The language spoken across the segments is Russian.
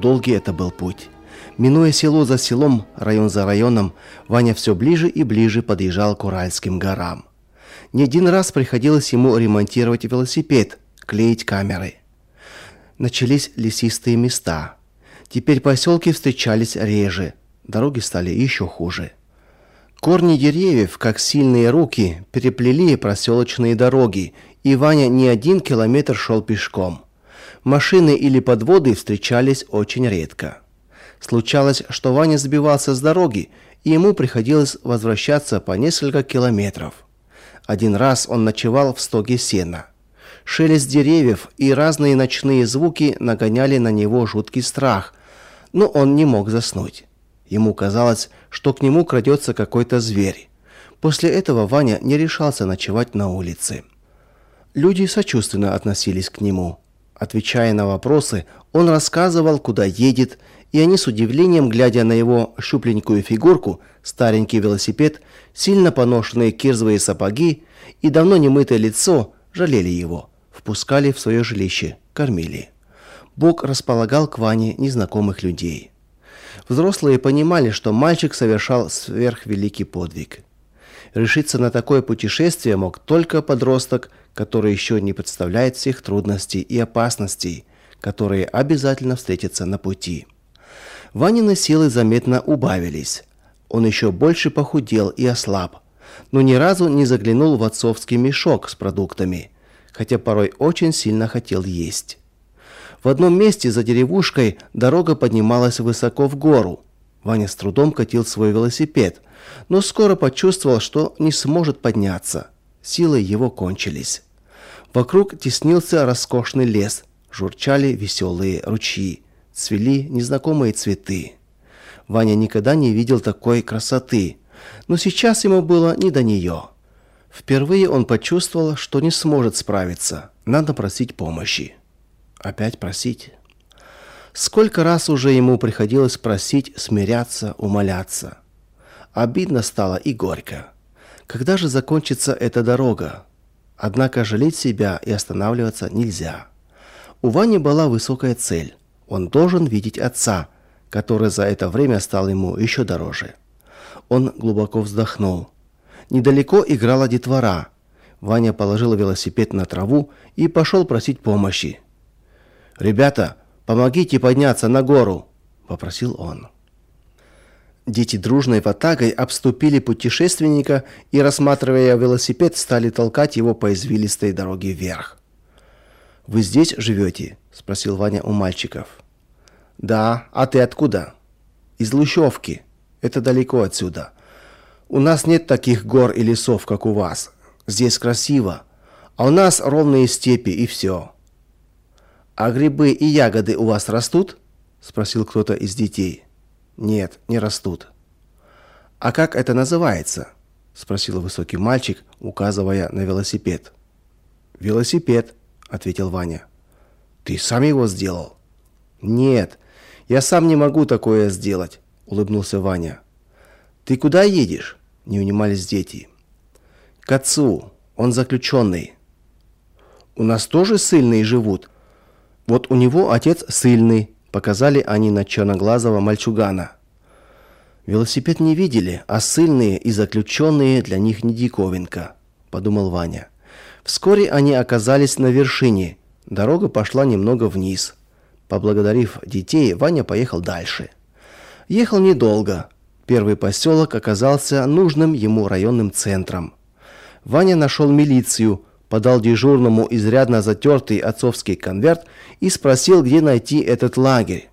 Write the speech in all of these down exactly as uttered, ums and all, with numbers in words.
Долгий это был путь. Минуя село за селом, район за районом, Ваня все ближе и ближе подъезжал к Уральским горам. Не один раз приходилось ему ремонтировать велосипед, клеить камеры. Начались лесистые места. Теперь поселки встречались реже, дороги стали еще хуже. Корни деревьев, как сильные руки, переплели проселочные дороги, и Ваня не один километр шел пешком. Машины или подводы встречались очень редко. Случалось, что Ваня сбивался с дороги, и ему приходилось возвращаться по несколько километров. Один раз он ночевал в стоге сена. Шелест деревьев и разные ночные звуки нагоняли на него жуткий страх, но он не мог заснуть. Ему казалось, что к нему крадется какой-то зверь. После этого Ваня не решался ночевать на улице. Люди сочувственно относились к нему. Отвечая на вопросы, он рассказывал, куда едет, и они с удивлением, глядя на его щупленькую фигурку, старенький велосипед, сильно поношенные кирзовые сапоги и давно немытое лицо, жалели его, впускали в свое жилище, кормили. Бог располагал к Ване незнакомых людей. Взрослые понимали, что мальчик совершал сверхвеликий подвиг. Решиться на такое путешествие мог только подросток, который еще не представляет всех трудностей и опасностей, которые обязательно встретятся на пути. Ванины силы заметно убавились. Он еще больше похудел и ослаб, но ни разу не заглянул в отцовский мешок с продуктами, хотя порой очень сильно хотел есть. В одном месте за деревушкой дорога поднималась высоко в гору. Ваня с трудом катил свой велосипед, но скоро почувствовал, что не сможет подняться. Силы его кончились. Вокруг теснился роскошный лес, журчали веселые ручьи, цвели незнакомые цветы. Ваня никогда не видел такой красоты, но сейчас ему было не до нее. Впервые он почувствовал, что не сможет справиться. Надо просить помощи. Опять просить. Сколько раз уже ему приходилось просить, смиряться, умоляться. Обидно стало и горько. Когда же закончится эта дорога? Однако жалеть себя и останавливаться нельзя. У Вани была высокая цель. Он должен видеть отца, который за это время стал ему еще дороже. Он глубоко вздохнул. Недалеко играла детвора. Ваня положил велосипед на траву и пошел просить помощи. «Ребята, помогите подняться на гору!» – попросил он. Дети дружной ватагой обступили путешественника и, рассматривая велосипед, стали толкать его по извилистой дороге вверх. «Вы здесь живете?» – спросил Ваня у мальчиков. «Да, а ты откуда?» «Из Лущевки. Это далеко отсюда. У нас нет таких гор и лесов, как у вас. Здесь красиво. А у нас ровные степи и все». «А грибы и ягоды у вас растут?» – спросил кто-то из детей. «Нет, не растут». «А как это называется?» – спросил высокий мальчик, указывая на велосипед. «Велосипед», – ответил Ваня. «Ты сам его сделал?» «Нет, я сам не могу такое сделать», – улыбнулся Ваня. «Ты куда едешь?» – не унимались дети. «К отцу, он заключенный». «У нас тоже ссыльные живут. Вот у него отец ссыльный», – показали они на черноглазого мальчугана. «Велосипед не видели, а ссыльные и заключенные для них не диковинка», – подумал Ваня. Вскоре они оказались на вершине. Дорога пошла немного вниз. Поблагодарив детей, Ваня поехал дальше. Ехал недолго. Первый поселок оказался нужным ему районным центром. Ваня нашел милицию, подал дежурному изрядно затертый отцовский конверт и спросил, где найти этот лагерь.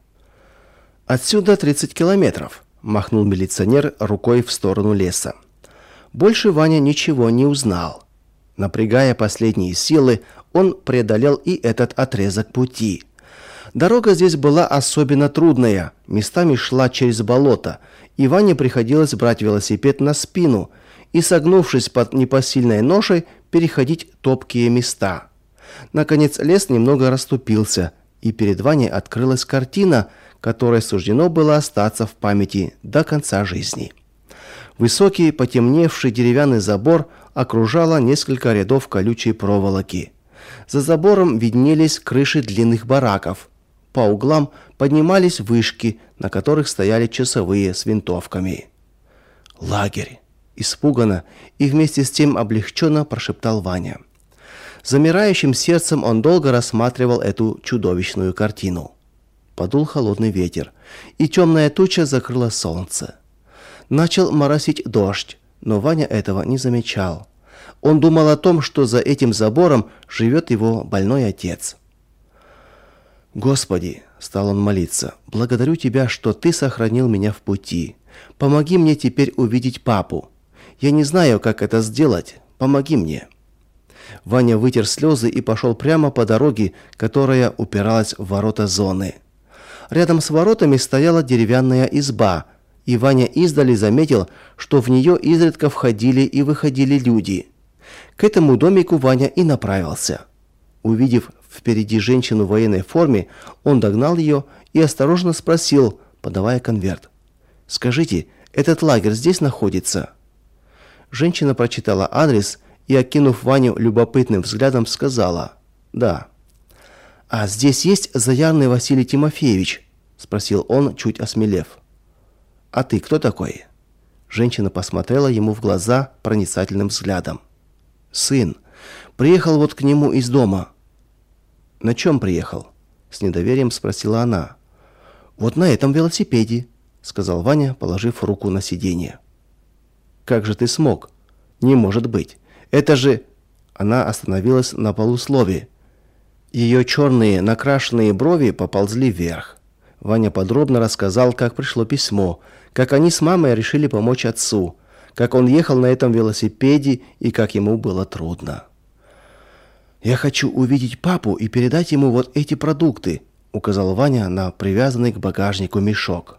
«Отсюда тридцать километров», – махнул милиционер рукой в сторону леса. Больше Ваня ничего не узнал. Напрягая последние силы, он преодолел и этот отрезок пути. Дорога здесь была особенно трудная, местами шла через болото, и Ване приходилось брать велосипед на спину и, согнувшись под непосильной ношей, переходить топкие места. Наконец лес немного расступился, и перед Ваней открылась картина, которой суждено было остаться в памяти до конца жизни. Высокий, потемневший деревянный забор окружало несколько рядов колючей проволоки. За забором виднелись крыши длинных бараков. По углам поднимались вышки, на которых стояли часовые с винтовками. «Лагерь!» – испуганно и вместе с тем облегченно прошептал Ваня. Замирающим сердцем он долго рассматривал эту чудовищную картину. Подул холодный ветер, и темная туча закрыла солнце. Начал моросить дождь, но Ваня этого не замечал. Он думал о том, что за этим забором живет его больной отец. «Господи!» – стал он молиться. «Благодарю Тебя, что Ты сохранил меня в пути. Помоги мне теперь увидеть папу. Я не знаю, как это сделать. Помоги мне». Ваня вытер слезы и пошел прямо по дороге, которая упиралась в ворота зоны. Рядом с воротами стояла деревянная изба, и Ваня издали заметил, что в нее изредка входили и выходили люди. К этому домику Ваня и направился. Увидев впереди женщину в военной форме, он догнал ее и осторожно спросил, подавая конверт: «Скажите, этот лагерь здесь находится?» Женщина прочитала адрес и, окинув Ваню любопытным взглядом, сказала: «Да». «А здесь есть Заярный Василий Тимофеевич?» – спросил он, чуть осмелев. «А ты кто такой?» Женщина посмотрела ему в глаза проницательным взглядом. «Сын. Приехал вот к нему из дома». «На чем приехал?» – с недоверием спросила она. «Вот на этом велосипеде», – сказал Ваня, положив руку на сиденье. «Как же ты смог? Не может быть. Это же...» Она остановилась на полуслове. Ее черные накрашенные брови поползли вверх. Ваня подробно рассказал, как пришло письмо, как они с мамой решили помочь отцу, как он ехал на этом велосипеде и как ему было трудно. «Я хочу увидеть папу и передать ему вот эти продукты», указал Ваня на привязанный к багажнику мешок.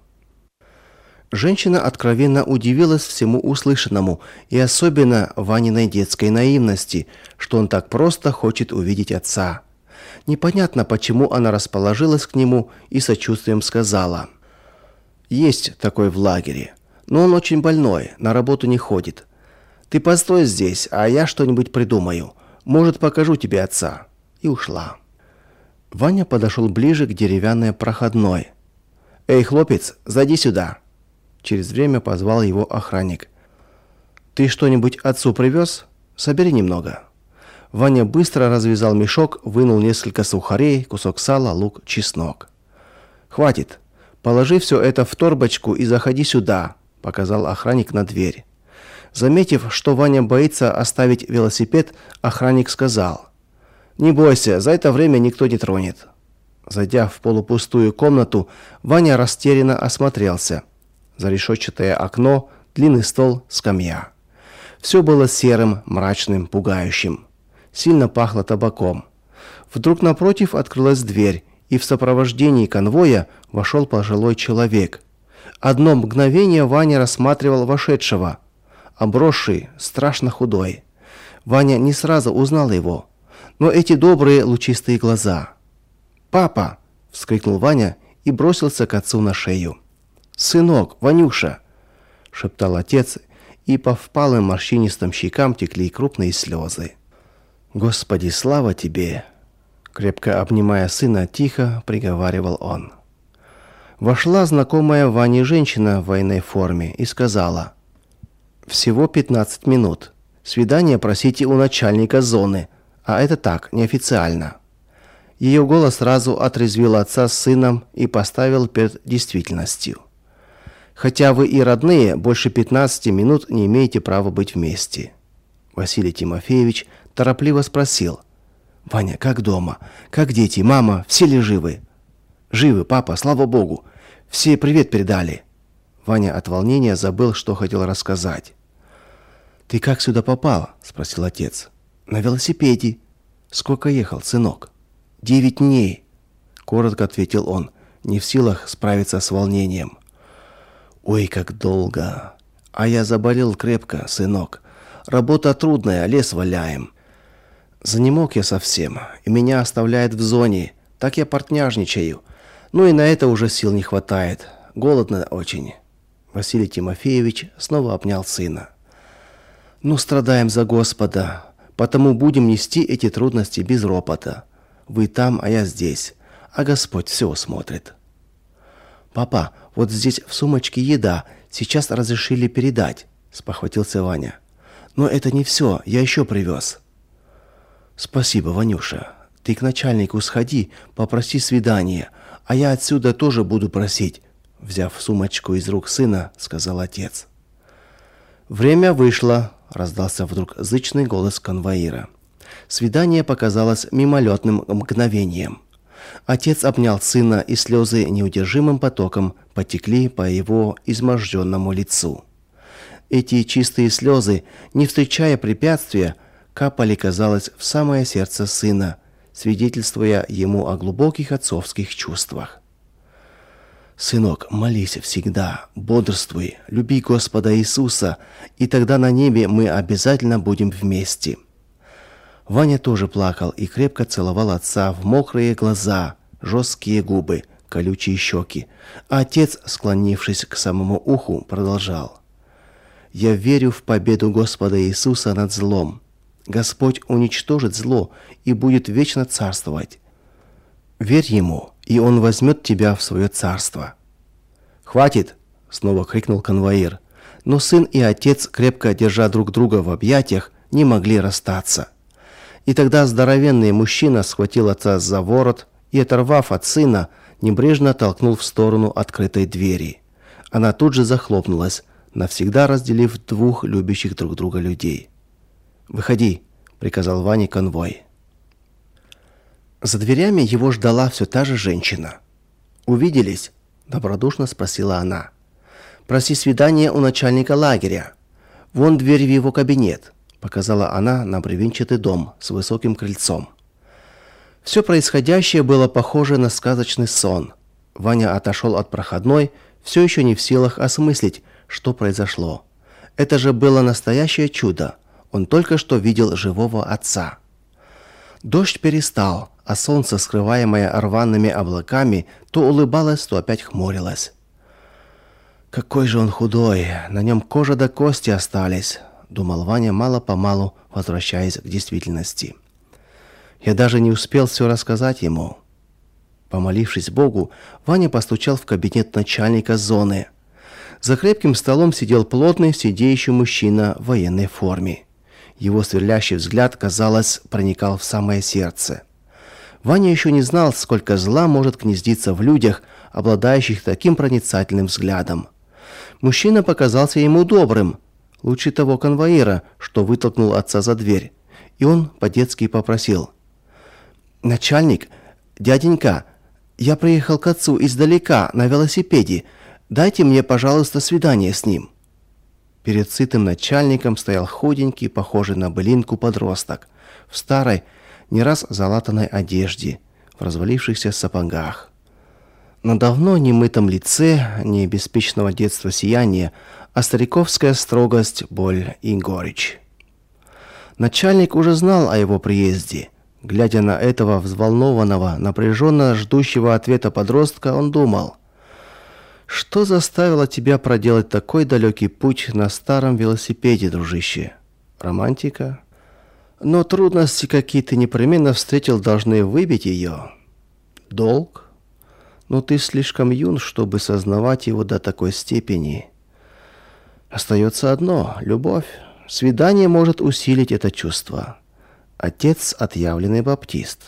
Женщина откровенно удивилась всему услышанному, и особенно Ваниной детской наивности, что он так просто хочет увидеть отца. Непонятно, почему она расположилась к нему и сочувствием сказала: «Есть такой в лагере, но он очень больной, на работу не ходит. Ты постой здесь, а я что-нибудь придумаю. Может, покажу тебе отца». И ушла. Ваня подошел ближе к деревянной проходной. «Эй, хлопец, зайди сюда!» Через время позвал его охранник. «Ты что-нибудь отцу привез? Собери немного». Ваня быстро развязал мешок, вынул несколько сухарей, кусок сала, лук, чеснок. «Хватит. Положи все это в торбочку и заходи сюда», – показал охранник на дверь. Заметив, что Ваня боится оставить велосипед, охранник сказал: «Не бойся, за это время никто не тронет». Зайдя в полупустую комнату, Ваня растерянно осмотрелся. Зарешетчатое окно, длинный стол, скамья. Все было серым, мрачным, пугающим. Сильно пахло табаком. Вдруг напротив открылась дверь, и в сопровождении конвоя вошел пожилой человек. Одно мгновение Ваня рассматривал вошедшего. Обросший, страшно худой. Ваня не сразу узнал его, но эти добрые лучистые глаза. «Папа!» – вскрикнул Ваня и бросился к отцу на шею. «Сынок, Ванюша!» – шептал отец, и по впалым морщинистым щекам текли крупные слезы. «Господи, слава Тебе!» – крепко обнимая сына, тихо приговаривал он. Вошла знакомая Ване женщина в военной форме и сказала: «Всего пятнадцать минут. Свидание просите у начальника зоны, а это так, неофициально». Ее голос сразу отрезвил отца с сыном и поставил перед действительностью. «Хотя вы и родные, больше пятнадцати минут не имеете права быть вместе». Василий Тимофеевич торопливо спросил: «Ваня, как дома? Как дети? Мама? Все ли живы?» «Живы, папа, слава богу. Все привет передали». Ваня от волнения забыл, что хотел рассказать. «Ты как сюда попал?» – спросил отец. «На велосипеде». «Сколько ехал, сынок?» «Девять дней», – коротко ответил он, не в силах справиться с волнением. «Ой, как долго! А я заболел крепко, сынок. Работа трудная, лес валяем. Занемог я совсем, и меня оставляют в зоне. Так я портняжничаю. Ну и на это уже сил не хватает. Голодно очень». Василий Тимофеевич снова обнял сына. «Ну, страдаем за Господа, потому будем нести эти трудности без ропота. Вы там, а я здесь. а Господь все смотрит. «Папа, вот здесь в сумочке еда, сейчас разрешили передать», — спохватился Ваня. «Но это не все, я еще привез». «Спасибо, Ванюша. Ты к начальнику сходи, попроси свидания, а я отсюда тоже буду просить», — взяв сумочку из рук сына, сказал отец. «Время вышло», — раздался вдруг зычный голос конвоира. Свидание показалось мимолетным мгновением. Отец обнял сына, и слезы неудержимым потоком потекли по его изможденному лицу. Эти чистые слезы, не встречая препятствия, капали, казалось, в самое сердце сына, свидетельствуя ему о глубоких отцовских чувствах. «Сынок, молись всегда, бодрствуй, люби Господа Иисуса, и тогда на небе мы обязательно будем вместе». Ваня тоже плакал и крепко целовал отца в мокрые глаза, жесткие губы, колючие щеки, а отец, склонившись к самому уху, продолжал. «Я верю в победу Господа Иисуса над злом. Господь уничтожит зло и будет вечно царствовать. Верь Ему, и Он возьмет тебя в свое царство». «Хватит!» — снова крикнул конвоир. Но сын и отец, крепко держа друг друга в объятиях, не могли расстаться. И тогда здоровенный мужчина схватил отца за ворот и, оторвав от сына, небрежно толкнул в сторону открытой двери. Она тут же захлопнулась, навсегда разделив двух любящих друг друга людей. «Выходи», — приказал Ване конвой. За дверями его ждала все та же женщина. «Увиделись?» — добродушно спросила она. «Проси свидания у начальника лагеря. Вон дверь в его кабинет», — показала она на бревенчатый дом с высоким крыльцом. Все происходящее было похоже на сказочный сон. Ваня отошел от проходной, все еще не в силах осмыслить, что произошло. Это же было настоящее чудо. Он только что видел живого отца. Дождь перестал, а солнце, скрываемое рваными облаками, то улыбалось, то опять хмурилось. «Какой же он худой, на нем кожа до кости остались», — думал Ваня, мало-помалу возвращаясь к действительности. «Я даже не успел все рассказать ему». Помолившись Богу, Ваня постучал в кабинет начальника зоны. За крепким столом сидел плотный, сидеющий мужчина в военной форме. Его сверлящий взгляд, казалось, проникал в самое сердце. Ваня еще не знал, сколько зла может гнездиться в людях, обладающих таким проницательным взглядом. Мужчина показался ему добрым, лучше того конвоира, что вытолкнул отца за дверь, и он по-детски попросил: «Начальник, дяденька, я приехал к отцу издалека на велосипеде. Дайте мне, пожалуйста, свидание с ним». Перед сытым начальником стоял худенький, похожий на былинку подросток, в старой, не раз залатанной одежде, в развалившихся сапогах. На давно немытом лице не беспечного детства сияние, а стариковская строгость, боль и горечь. Начальник уже знал о его приезде. Глядя на этого взволнованного, напряженно ждущего ответа подростка, он думал: «Что заставило тебя проделать такой далекий путь на старом велосипеде, дружище? Романтика? Но трудности, какие ты непременно встретил, должны выбить ее. Долг? Но ты слишком юн, чтобы сознавать его до такой степени. Остается одно — любовь. Свидание может усилить это чувство. Отец — отъявленный баптист.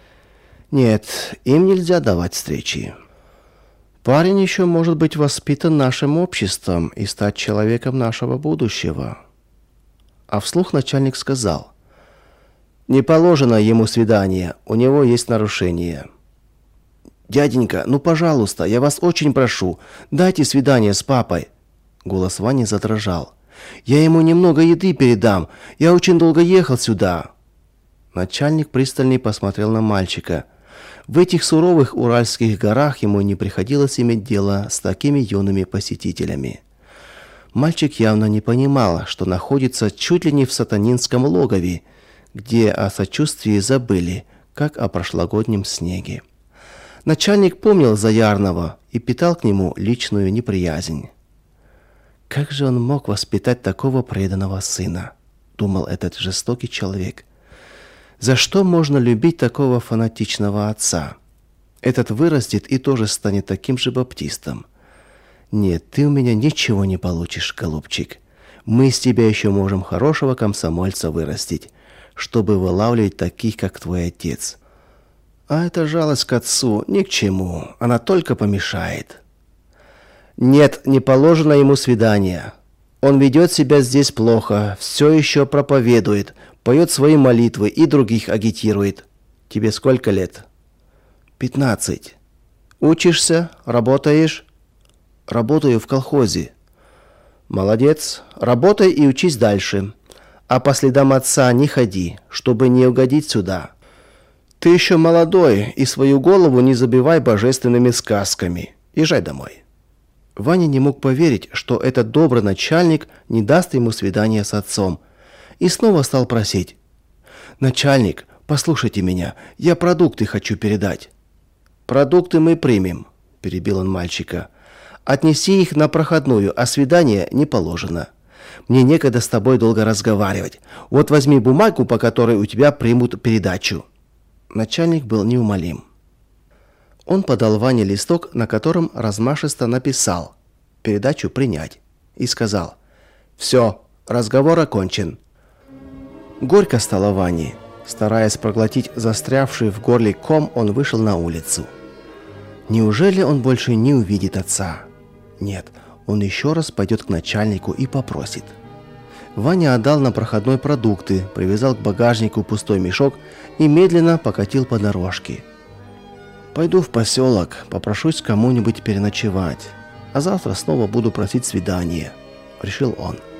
Нет, им нельзя давать встречи. Парень еще может быть воспитан нашим обществом и стать человеком нашего будущего». А вслух начальник сказал: «Не положено ему свидание, у него есть нарушение». «Дяденька, ну, пожалуйста, я вас очень прошу, дайте свидание с папой». Голос Вани задрожал. «Я ему немного еды передам, я очень долго ехал сюда». Начальник пристально посмотрел на мальчика. В этих суровых уральских горах ему не приходилось иметь дело с такими юными посетителями. Мальчик явно не понимал, что находится чуть ли не в сатанинском логове, где о сочувствии забыли, как о прошлогоднем снеге. Начальник помнил Заярного и питал к нему личную неприязнь. «Как же он мог воспитать такого преданного сына?» — думал этот жестокий человек. «За что можно любить такого фанатичного отца? Этот вырастет и тоже станет таким же баптистом. Нет, ты у меня ничего не получишь, голубчик. Мы из тебя еще можем хорошего комсомольца вырастить, чтобы вылавливать таких, как твой отец. А эта жалость к отцу ни к чему, она только помешает. Нет, не положено ему свидания. Он ведет себя здесь плохо, все еще проповедует, поет свои молитвы и других агитирует. Тебе сколько лет? Пятнадцать. Учишься? Работаешь? Работаю в колхозе. Молодец. Работай и учись дальше. А по следам отца не ходи, чтобы не угодить сюда. Ты еще молодой, и свою голову не забивай божественными сказками. Езжай домой. Ваня не мог поверить, что этот добрый начальник не даст ему свидания с отцом, и снова стал просить. «Начальник, послушайте меня, я продукты хочу передать». «Продукты мы примем», – перебил он мальчика. «Отнеси их на проходную, а свидание не положено. Мне некогда с тобой долго разговаривать. Вот возьми бумагу, по которой у тебя примут передачу». Начальник был неумолим. Он подал Ване листок, на котором размашисто написал «Передачу принять» и сказал «Все, разговор окончен». Горько стало Ване. Стараясь проглотить застрявший в горле ком, он вышел на улицу. Неужели он больше не увидит отца? Нет, он еще раз пойдет к начальнику и попросит. Ваня отдал на проходной продукты, привязал к багажнику пустой мешок и медленно покатил по дорожке. «Пойду в поселок, попрошусь кому-нибудь переночевать, а завтра снова буду просить свидания», — решил он.